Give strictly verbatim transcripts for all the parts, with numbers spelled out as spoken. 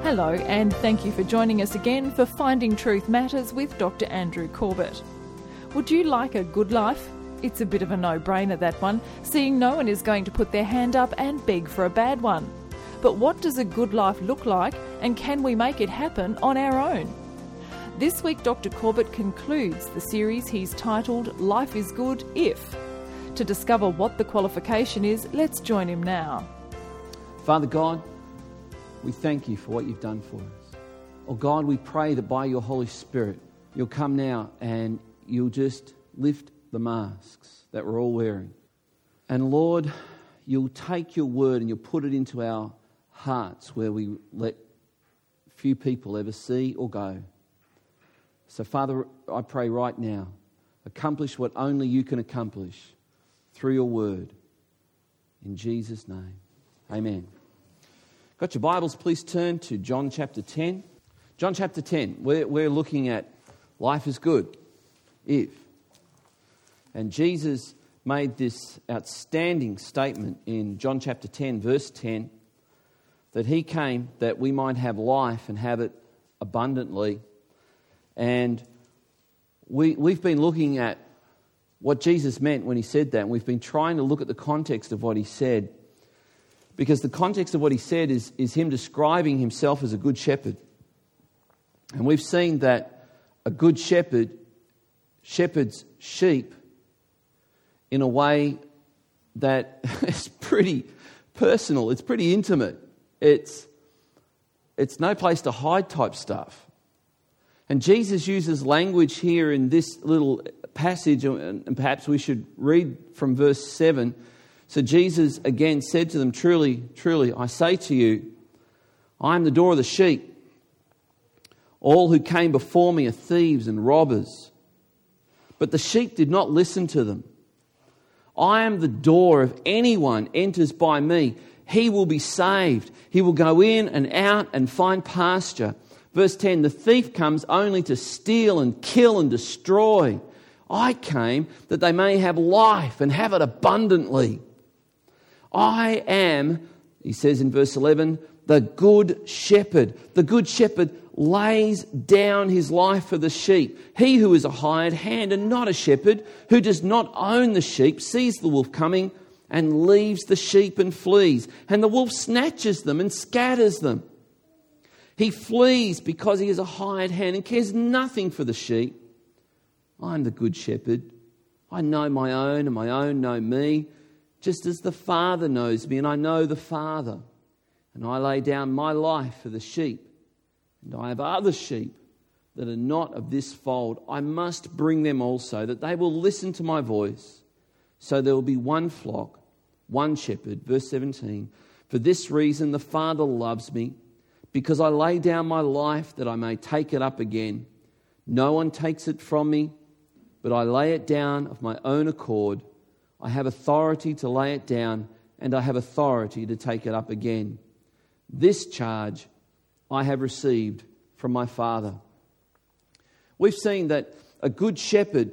Hello, and thank you for joining us again for Finding Truth Matters with Doctor Andrew Corbett. Would you like a good life? It's a bit of a no-brainer, that one, seeing no one is going to put their hand up and beg for a bad one. But what does a good life look like, and can we make it happen on our own? This week, Doctor Corbett concludes the series he's titled Life is Good If. To discover what the qualification is, let's join him now. Father God, we thank you for what you've done for us. Oh God, we pray that by your Holy Spirit, you'll come now and you'll just lift the masks that we're all wearing. And Lord, you'll take your word and you'll put it into our hearts where we let few people ever see or go. So Father, I pray right now, accomplish what only you can accomplish through your word. In Jesus' name, amen. Got your Bibles, please turn to John chapter ten. John chapter ten, we're, we're looking at life is good if. And Jesus made this outstanding statement in John chapter ten, verse ten, that he came that we might have life and have it abundantly. And we, we've been looking at what Jesus meant when he said that. And we've been trying to look at the context of what he said. Because the context of what he said is, is him describing himself as a good shepherd. And we've seen that a good shepherd shepherds sheep in a way that is pretty personal. It's pretty intimate. It's, it's no place to hide type stuff. And Jesus uses language here in this little passage, and perhaps we should read from verse seven. So Jesus again said to them, Truly, truly, I say to you, I am the door of the sheep. All who came before me are thieves and robbers, but the sheep did not listen to them. I am the door. If anyone enters by me, he will be saved. He will go in and out and find pasture. Verse ten, the thief comes only to steal and kill and destroy. I came that they may have life and have it abundantly. I am, he says in verse eleven, the good shepherd. The good shepherd lays down his life for the sheep. He who is a hired hand and not a shepherd, who does not own the sheep, sees the wolf coming and leaves the sheep and flees. And the wolf snatches them and scatters them. He flees because he is a hired hand and cares nothing for the sheep. I am the good shepherd. I know my own and my own know me, just as the Father knows me and I know the Father. And I lay down my life for the sheep. And I have other sheep that are not of this fold. I must bring them also, that they will listen to my voice. So there will be one flock, one shepherd. Verse seventeen, for this reason the Father loves me, because I lay down my life that I may take it up again. No one takes it from me, but I lay it down of my own accord. I have authority to lay it down, and I have authority to take it up again. This charge I have received from my Father. We've seen that a good shepherd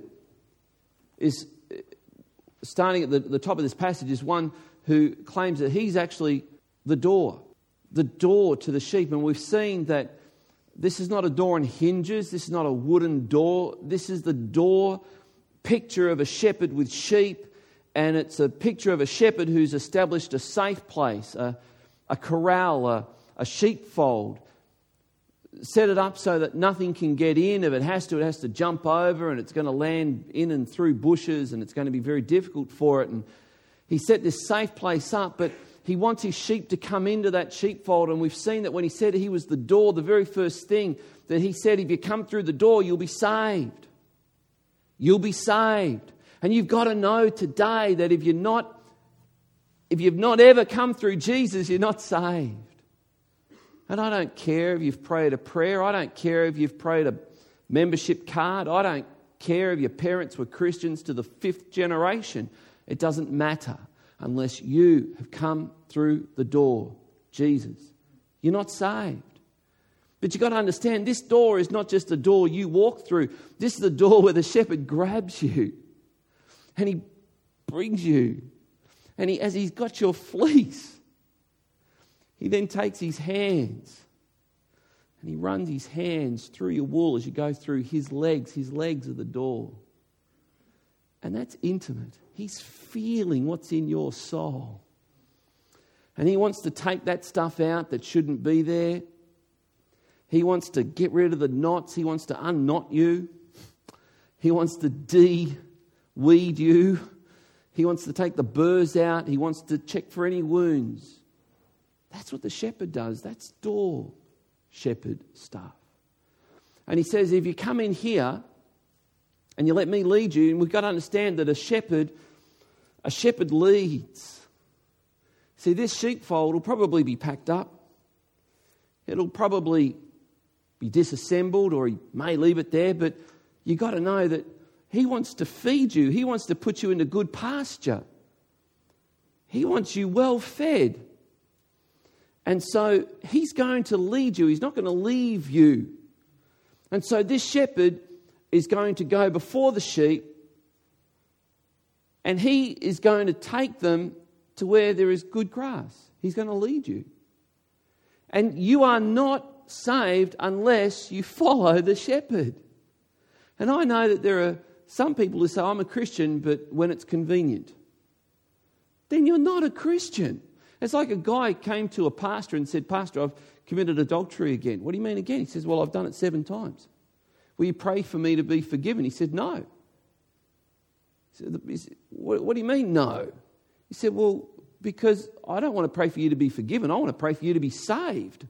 is, starting at the, the top of this passage, is one who claims that he's actually the door, the door to the sheep. And we've seen that this is not a door on hinges, this is not a wooden door, this is the door picture of a shepherd with sheep. And it's a picture of a shepherd who's established a safe place, a, a corral, a, a sheepfold. Set it up so that nothing can get in. If it has to, it has to jump over, and it's going to land in and through bushes, and it's going to be very difficult for it. And he set this safe place up, but he wants his sheep to come into that sheepfold. And we've seen that when he said he was the door, the very first thing that he said, if you come through the door, you'll be saved. You'll be saved. And you've got to know today that if you're not, if you've not ever come through Jesus, you're not saved. And I don't care if you've prayed a prayer. I don't care if you've prayed a membership card. I don't care if your parents were Christians to the fifth generation. It doesn't matter unless you have come through the door, Jesus. You're not saved. But you've got to understand, this door is not just a door you walk through. This is the door where the shepherd grabs you and he brings you. And he, as he's got your fleece, he then takes his hands And he runs his hands through your wool as you go through his legs. His legs are the door. And that's intimate. He's feeling what's in your soul. And he wants to take that stuff out that shouldn't be there. He wants to get rid of the knots. He wants to unknot you. He wants to de-weed you. He wants to take the burrs out. He wants to check for any wounds. That's what the shepherd does. That's door shepherd stuff. And he says, if you come in here and you let me lead you, and we've got to understand that a shepherd, a shepherd leads. See, this sheepfold will probably be packed up. It'll probably be disassembled, or he may leave it there, but you've got to know that he wants to feed you. He wants to put you into good pasture. He wants you well fed. And so he's going to lead you. He's not going to leave you. And so this shepherd is going to go before the sheep, and he is going to take them to where there is good grass. He's going to lead you. And you are not saved unless you follow the shepherd. And I know that there are some people who say, I'm a Christian, but when it's convenient. Then you're not a Christian. It's like a guy came to a pastor and said, Pastor, I've committed adultery again. What do you mean again? He says, well, I've done it seven times. Will you pray for me to be forgiven? He said, no. He said, what, what do you mean, no? He said, well, because I don't want to pray for you to be forgiven. I want to pray for you to be saved.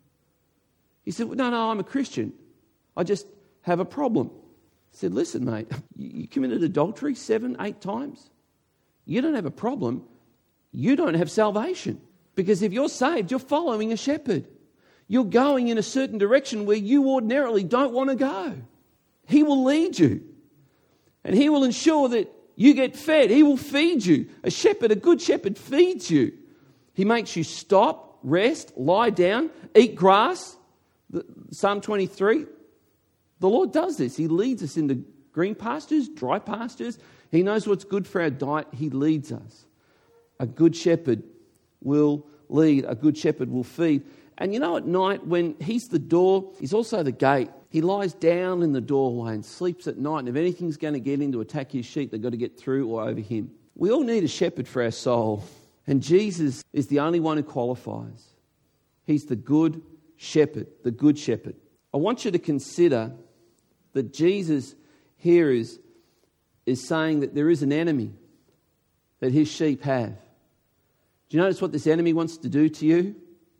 He said, well, no, no, I'm a Christian. I just have a problem. He said, listen, mate, you committed adultery seven, eight times. You don't have a problem. You don't have salvation. Because if you're saved, you're following a shepherd. You're going in a certain direction where you ordinarily don't want to go. He will lead you. And he will ensure that you get fed. He will feed you. A shepherd, a good shepherd, feeds you. He makes you stop, rest, lie down, eat grass. Psalm twenty-three, the Lord does this. He leads us into green pastures, dry pastures. He knows what's good for our diet. He leads us. A good shepherd will lead. A good shepherd will feed. And you know, at night when he's the door, he's also the gate. He lies down in the doorway and sleeps at night. And if anything's going to get in to attack his sheep, they've got to get through or over him. We all need a shepherd for our soul. And Jesus is the only one who qualifies. He's the good shepherd, the good shepherd. I want you to consider that Jesus here is, is saying that there is an enemy that his sheep have. Do you notice what this enemy wants to do to you?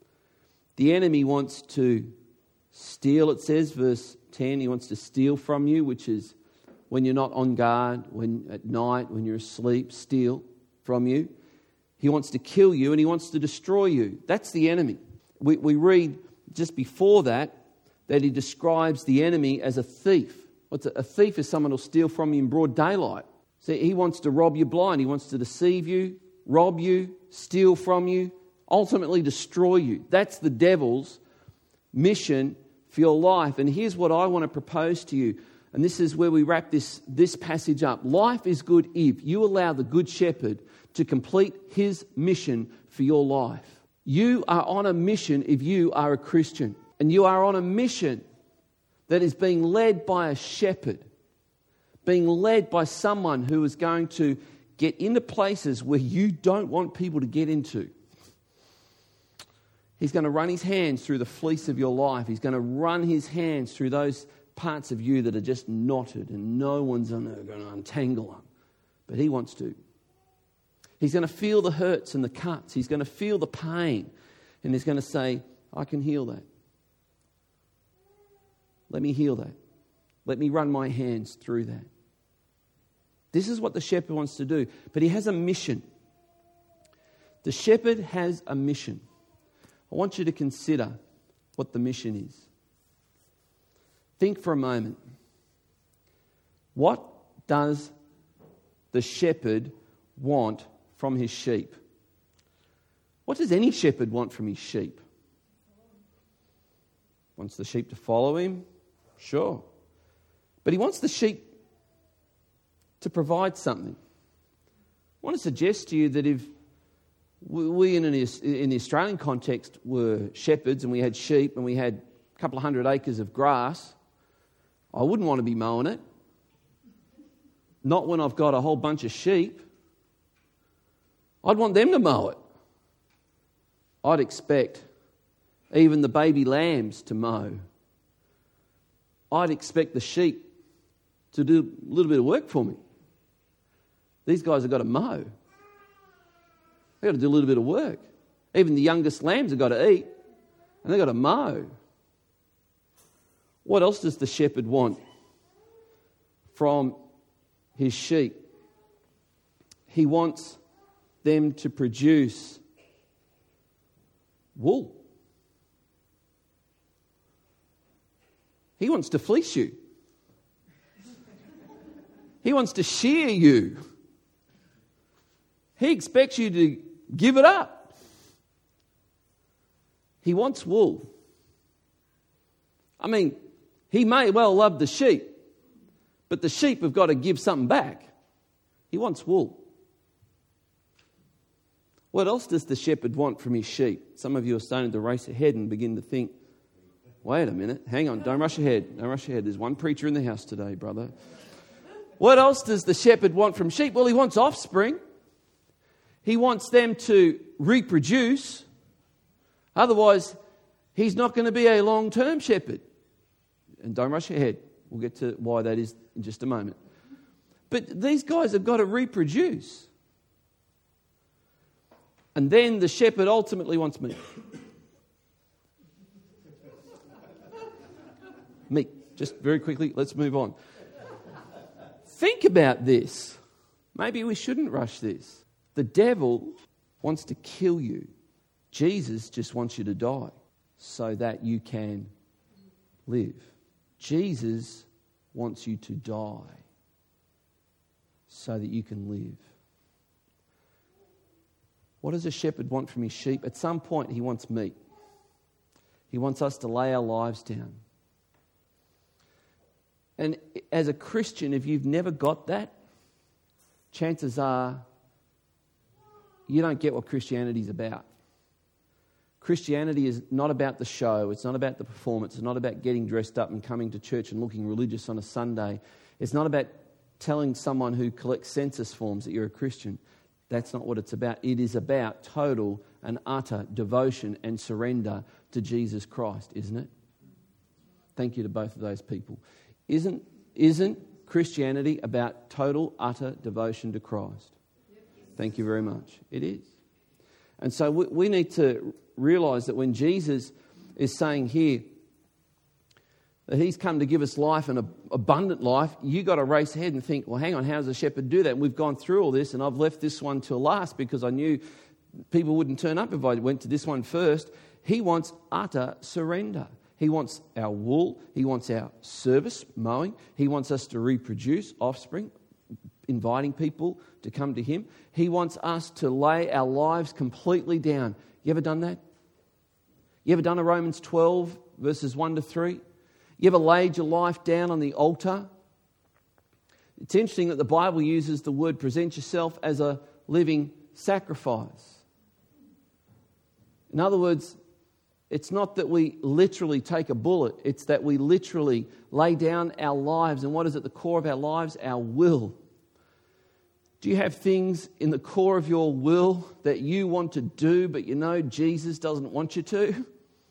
The enemy wants to steal, it says, verse ten. He wants to steal from you, which is when you're not on guard, when at night, when you're asleep, steal from you. He wants to kill you and he wants to destroy you. That's the enemy. We, we read just before that that he describes the enemy as a thief. What's a, a thief is someone who'll steal from you in broad daylight. See, he wants to rob you blind. He wants to deceive you, rob you, steal from you, ultimately destroy you. That's the devil's mission for your life. And here's what I want to propose to you. And this is where we wrap this, this passage up. Life is good if you allow the Good Shepherd to complete his mission for your life. You are on a mission if you are a Christian. And you are on a mission that is being led by a shepherd. Being led by someone who is going to get into places where you don't want people to get into. He's going to run his hands through the fleece of your life. He's going to run his hands through those parts of you that are just knotted and no one's going to untangle them. But he wants to. He's going to feel the hurts and the cuts. He's going to feel the pain. And he's going to say, I can heal that. Let me heal that. Let me run my hands through that. This is what the shepherd wants to do. But he has a mission. The shepherd has a mission. I want you to consider what the mission is. Think for a moment. What does the shepherd want from his sheep? What does any shepherd want from his sheep? Wants the sheep to follow him? Sure. But he wants the sheep to provide something. I want to suggest to you that if we in, an, in the Australian context were shepherds and we had sheep and we had couple of hundred acres of grass, I wouldn't want to be mowing it. Not when I've got a whole bunch of sheep. I'd want them to mow it. I'd expect even the baby lambs to mow. I'd expect the sheep to do a little bit of work for me. These guys have got to mow. They've got to do a little bit of work. Even the youngest lambs have got to eat, and they've got to mow. What else does the shepherd want from his sheep? He wants them to produce wool. He wants to fleece you. He wants to shear you. He expects you to give it up. He wants wool. I mean, he may well love the sheep, but the sheep have got to give something back. He wants wool. What else does the shepherd want from his sheep? Some of you are starting to race ahead and begin to think, wait a minute, hang on, don't rush ahead, don't rush ahead. There's one preacher in the house today, brother. What else does the shepherd want from sheep? Well, he wants offspring. He wants them to reproduce. Otherwise, he's not going to be a long-term shepherd. And don't rush ahead. We'll get to why that is in just a moment. But these guys have got to reproduce. And then the shepherd ultimately wants meat. Meat. Just very quickly, let's move on. Think about this. Maybe we shouldn't rush this. The devil wants to kill you. Jesus just wants you to die so that you can live. Jesus wants you to die so that you can live. What does a shepherd want from his sheep? At some point, he wants meat. He wants us to lay our lives down. And as a Christian, if you've never got that, chances are you don't get what Christianity is about. Christianity is not about the show. It's not about the performance. It's not about getting dressed up and coming to church and looking religious on a Sunday. It's not about telling someone who collects census forms that you're a Christian. That's not what it's about. It is about total and utter devotion and surrender to Jesus Christ, isn't it? Thank you to both of those people. Isn't, isn't Christianity about total, utter devotion to Christ? Thank you very much. It is. And so we, we need to realise that when Jesus is saying here that he's come to give us life and an abundant life, you got to race ahead and think, well, hang on, how does a shepherd do that? And we've gone through all this, and I've left this one till last because I knew people wouldn't turn up if I went to this one first. He wants utter surrender. He wants our wool. He wants our service, mowing. He wants us to reproduce offspring, inviting people to come to him. He wants us to lay our lives completely down. You ever done that? You ever done a Romans twelve, verses one to three? You ever laid your life down on the altar? It's interesting that the Bible uses the word present yourself as a living sacrifice. In other words, it's not that we literally take a bullet. It's that we literally lay down our lives. And what is at the core of our lives? Our will. Do you have things in the core of your will that you want to do, but you know Jesus doesn't want you to?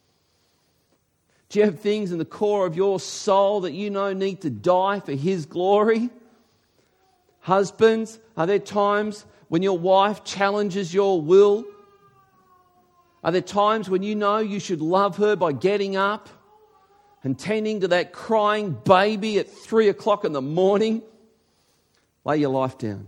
Do you have things in the core of your soul that you know need to die for His glory? Husbands, are there times when your wife challenges your will? Are there times when you know you should love her by getting up and tending to that crying baby at three o'clock in the morning? Lay your life down.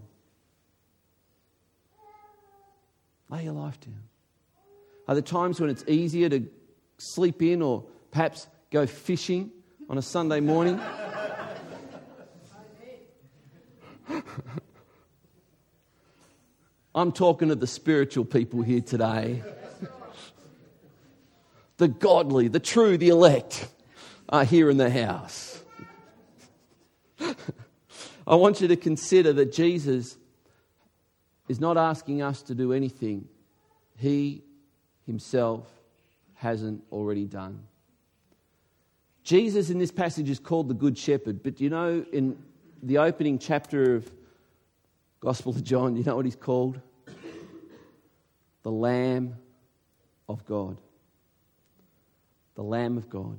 Lay your life down. Are there times when it's easier to sleep in or perhaps go fishing on a Sunday morning? I'm talking to the spiritual people here today. The godly, the true, the elect are here in the house. I want you to consider that Jesus is not asking us to do anything He Himself hasn't already done. Jesus in this passage is called the Good Shepherd, but you know, in the opening chapter of Gospel of John, you know what he's called? The Lamb of God. The Lamb of God.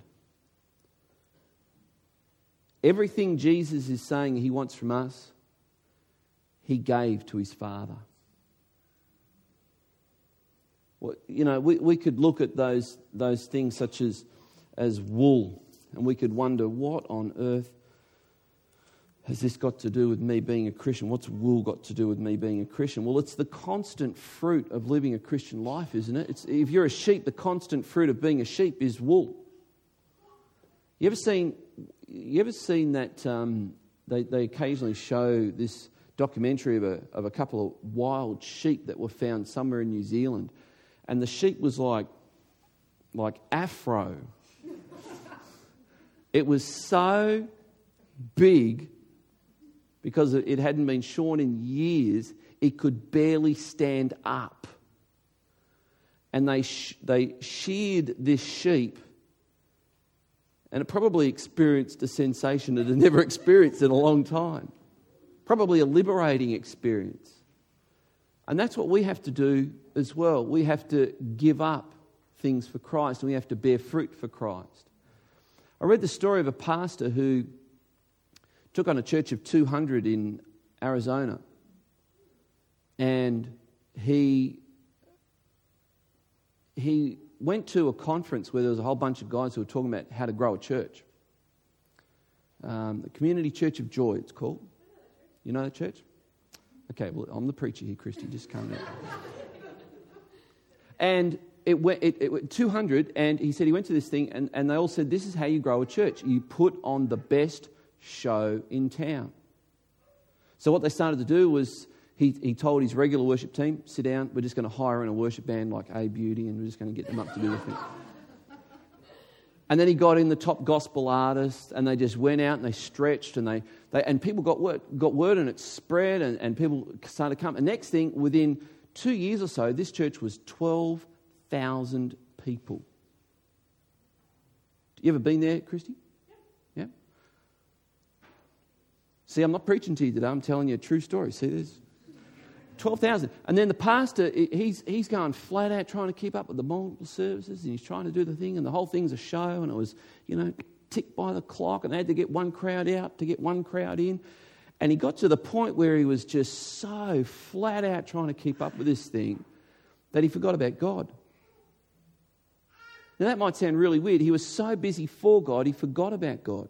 Everything Jesus is saying he wants from us, he gave to his Father. Well, you know, we, we could look at those those things such as, as wool, and we could wonder, what on earth has this got to do with me being a Christian? What's wool got to do with me being a Christian? Well, it's the constant fruit of living a Christian life, isn't it? It's, if you're a sheep, the constant fruit of being a sheep is wool. You ever seen, you ever seen that um, they, they occasionally show this documentary of a, of a couple of wild sheep that were found somewhere in New Zealand, and the sheep was like, like afro. It was so big, because it hadn't been shorn in years, it could barely stand up. And they sh- they sheared this sheep, and it probably experienced a sensation it had never experienced in a long time. Probably a liberating experience. And that's what we have to do as well. We have to give up things for Christ, and we have to bear fruit for Christ. I read the story of a pastor who took on a church of two hundred in Arizona, and he he went to a conference where there was a whole bunch of guys who were talking about how to grow a church. Um, the Community Church of Joy, it's called. You know the church? Okay, well, I'm the preacher here, Christy, just come out. And it went, it, it went two hundred, and he said he went to this thing, and, and they all said, this is how you grow a church. You put on the best show in town. So what they started to do was he, he told his regular worship team, sit down, we're just going to hire in a worship band like A Beauty, and we're just going to get them up to do the thing. And then he got in the top gospel artists, and they just went out and they stretched, and they, they and people got word, got word, and it spread, and, and people started to come. And next thing, within two years or so, this church was twelve thousand people. You ever been there, Christy? Yeah. Yeah? See, I'm not preaching to you today. I'm telling you a true story. See, there's twelve thousand. And then the pastor, he's he's going flat out trying to keep up with the multiple services, and he's trying to do the thing, and the whole thing's a show, and it was, you know, ticked by the clock, and they had to get one crowd out to get one crowd in. And he got to the point where he was just so flat out trying to keep up with this thing that he forgot about God. Now that might sound really weird. He was so busy for God, he forgot about God.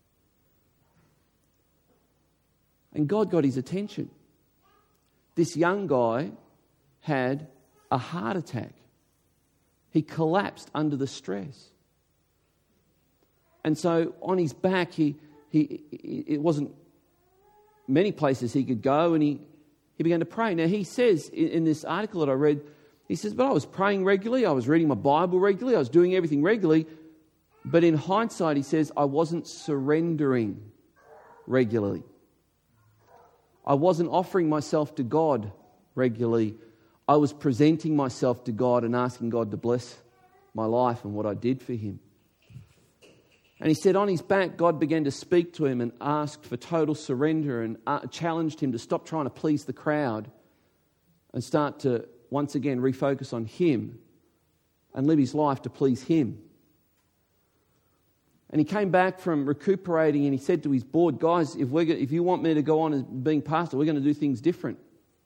And God got his attention. This young guy had a heart attack. He collapsed under the stress. And so on his back, he, he it wasn't many places he could go, and he, he began to pray. Now he says in, in this article that I read, he says, but I was praying regularly, I was reading my Bible regularly, I was doing everything regularly, but in hindsight, he says, I wasn't surrendering regularly. I wasn't offering myself to God regularly. I was presenting myself to God and asking God to bless my life and what I did for him. And he said on his back, God began to speak to him and asked for total surrender, and uh, challenged him to stop trying to please the crowd and start to once again refocus on him and live his life to please him. And he came back from recuperating, and he said to his board, guys, if we're if you want me to go on as being pastor, we're going to do things different.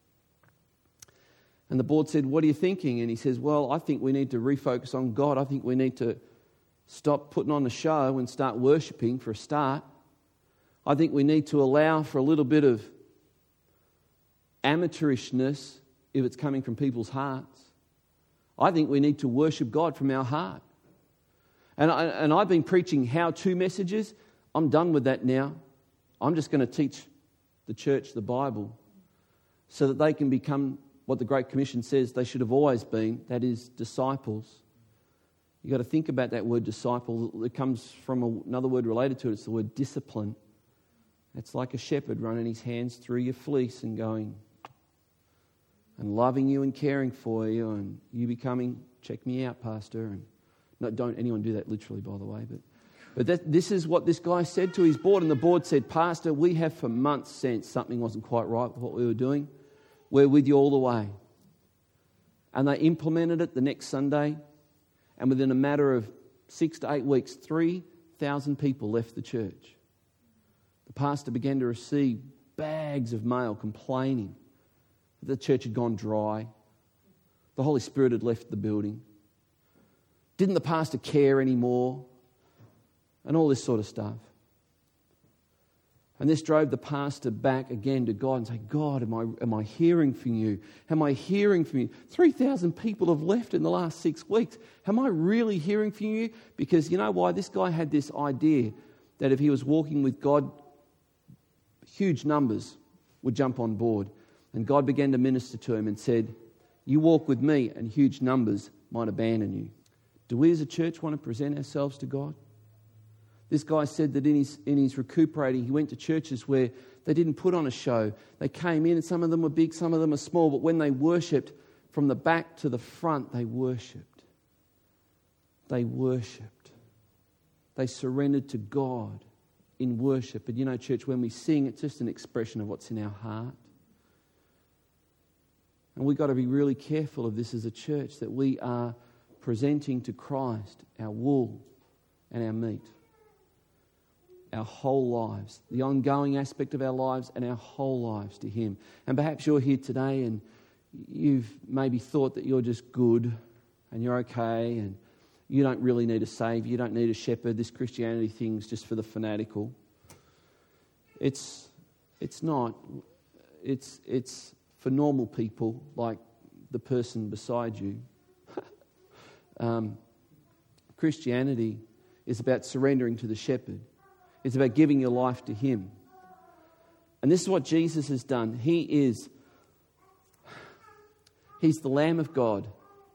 And the board said, what are you thinking? And he says, well, I think we need to refocus on God. I think we need to stop putting on the show and start worshipping for a start. I think we need to allow for a little bit of amateurishness if it's coming from people's hearts. I think we need to worship God from our heart. And, I, and I've been preaching how-to messages. I'm done with that now. I'm just going to teach the church the Bible so that they can become what the Great Commission says they should have always been, that is, disciples. You've got to think about that word disciple. It comes from another word related to it. It's the word discipline. It's like a shepherd running his hands through your fleece and going and loving you and caring for you, and you becoming, check me out, pastor, and no, don't anyone do that literally, by the way, but But that, this is what this guy said to his board, and the board said, Pastor, we have for months sensed something wasn't quite right with what we were doing. We're with you all the way. And they implemented it the next Sunday, and within a matter of six to eight weeks, three thousand people left the church. The pastor began to receive bags of mail complaining that the church had gone dry. The Holy Spirit had left the building. Didn't the pastor care anymore? And all this sort of stuff. And this drove the pastor back again to God and say, God, am I, am I hearing from you? Am I hearing from you? three thousand people have left in the last six weeks. Am I really hearing from you? Because you know why? This guy had this idea that if he was walking with God, huge numbers would jump on board. And God began to minister to him and said, you walk with me and huge numbers might abandon you. Do we as a church want to present ourselves to God? This guy said that in his, in his recuperating, he went to churches where they didn't put on a show. They came in and some of them were big, some of them were small, but when they worshipped, from the back to the front, they worshipped. They worshipped. They surrendered to God in worship. And you know, church, when we sing, it's just an expression of what's in our heart. And we've got to be really careful of this as a church, that we are presenting to Christ our wool and our meat. Our whole lives, the ongoing aspect of our lives and our whole lives to Him. And perhaps you're here today and you've maybe thought that you're just good and you're okay and you don't really need a saviour, you don't need a shepherd, this Christianity thing's just for the fanatical. It's it's not. It's it's for normal people like the person beside you. um, Christianity is about surrendering to the shepherd. It's about giving your life to Him. And this is what Jesus has done. He is, He's the Lamb of God.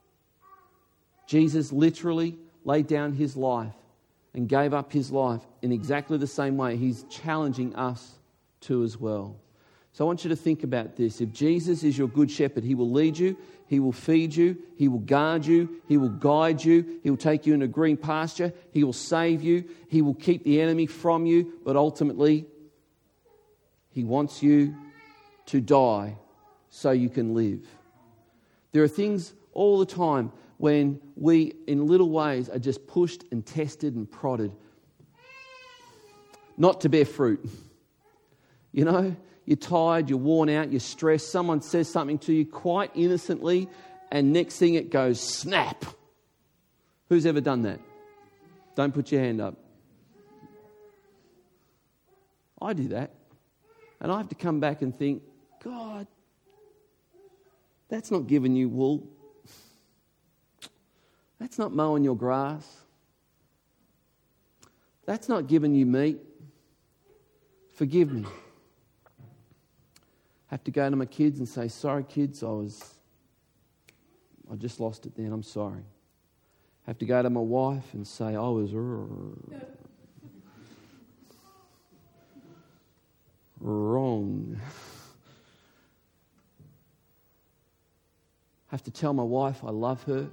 Jesus literally laid down His life and gave up His life in exactly the same way. He's challenging us to as well. So I want you to think about this. If Jesus is your good shepherd, He will lead you, He will feed you, He will guard you, He will guide you, He will take you into green pasture, He will save you, He will keep the enemy from you, but ultimately He wants you to die so you can live. There are things all the time when we, in little ways, are just pushed and tested and prodded not to bear fruit. You know? You're tired, you're worn out, you're stressed. Someone says something to you quite innocently, and next thing it goes snap. Who's ever done that? Don't put your hand up. I do that. And I have to come back and think, God, that's not giving you wool. That's not mowing your grass. That's not giving you meat. Forgive me. Have to go to my kids and say, sorry kids, I was, I just lost it then, I'm sorry. Have to go to my wife and say, I was wrong. Have to tell my wife I love her.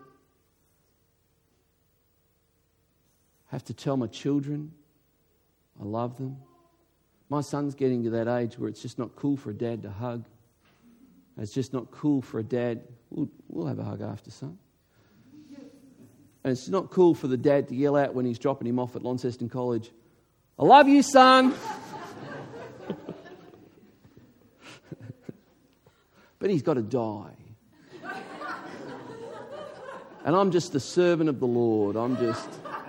Have to tell my children I love them. My son's getting to that age where it's just not cool for a dad to hug. It's just not cool for a dad. We'll, we'll have a hug after, son. And it's not cool for the dad to yell out when he's dropping him off at Launceston College, I love you, son. But he's got to die. And I'm just the servant of the Lord. I'm just...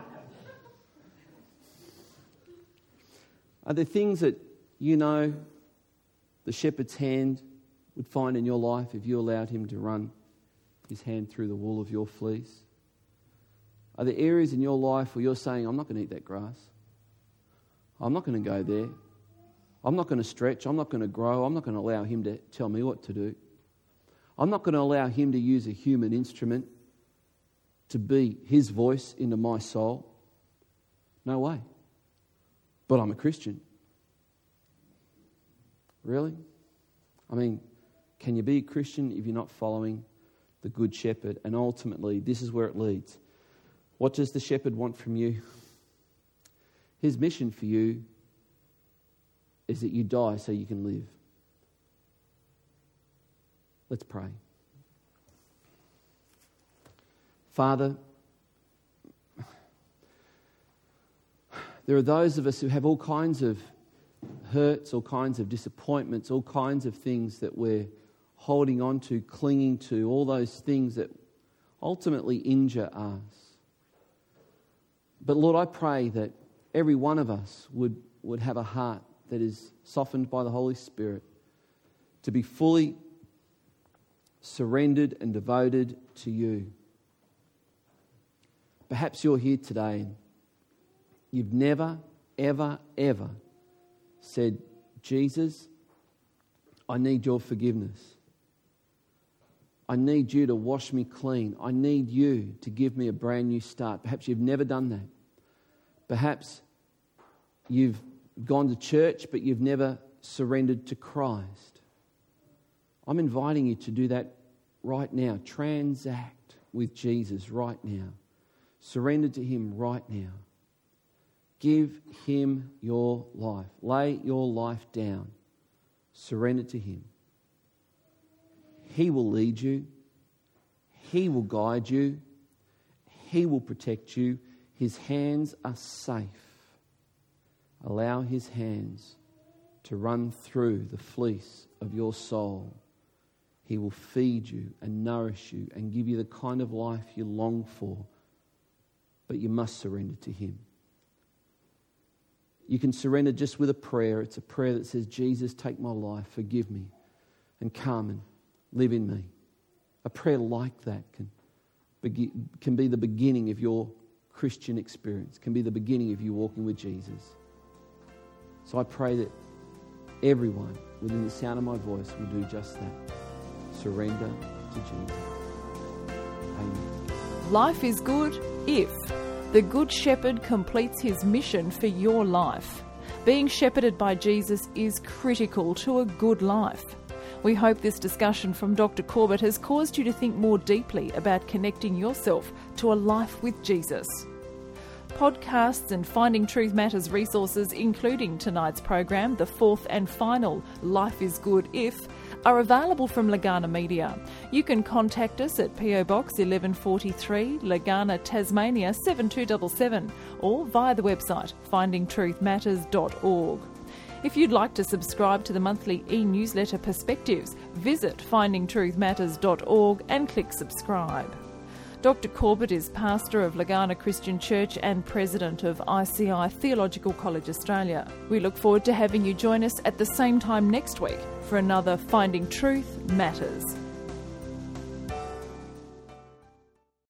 Are there things that you know the shepherd's hand would find in your life if you allowed Him to run His hand through the wool of your fleece? Are there areas in your life where you're saying, I'm not going to eat that grass. I'm not going to go there. I'm not going to stretch. I'm not going to grow. I'm not going to allow Him to tell me what to do. I'm not going to allow Him to use a human instrument to be His voice into my soul. No way. But I'm a Christian. Really? I mean, can you be a Christian if you're not following the Good Shepherd? And ultimately, this is where it leads. What does the shepherd want from you? His mission for you is that you die so you can live. Let's pray. Father, there are those of us who have all kinds of hurts, all kinds of disappointments, all kinds of things that we're holding on to, clinging to, all those things that ultimately injure us. But Lord, I pray that every one of us would, would have a heart that is softened by the Holy Spirit to be fully surrendered and devoted to you. Perhaps you're here today and you've never, ever, ever said, Jesus, I need your forgiveness. I need you to wash me clean. I need you to give me a brand new start. Perhaps you've never done that. Perhaps you've gone to church, but you've never surrendered to Christ. I'm inviting you to do that right now. Transact with Jesus right now. Surrender to Him right now. Give Him your life. Lay your life down. Surrender to Him. He will lead you. He will guide you. He will protect you. His hands are safe. Allow His hands to run through the fleece of your soul. He will feed you and nourish you and give you the kind of life you long for. But you must surrender to Him. You can surrender just with a prayer. It's a prayer that says, Jesus, take my life, forgive me, and come and live in me. A prayer like that can, be, can be the beginning of your Christian experience, can be the beginning of you walking with Jesus. So I pray that everyone within the sound of my voice will do just that. Surrender to Jesus. Amen. Life is good if the Good Shepherd completes his mission for your life. Being shepherded by Jesus is critical to a good life. We hope this discussion from Doctor Corbett has caused you to think more deeply about connecting yourself to a life with Jesus. Podcasts and Finding Truth Matters resources, including tonight's program, the fourth and final Life is Good If, are available from Legana Media. You can contact us at P O Box eleven forty-three, Legana, Tasmania seven two seven seven, or via the website finding truth matters dot org. If you'd like to subscribe to the monthly e-newsletter Perspectives, visit finding truth matters dot org and click subscribe. Doctor Corbett is pastor of Legana Christian Church and president of I C I Theological College Australia. We look forward to having you join us at the same time next week for another Finding Truth Matters.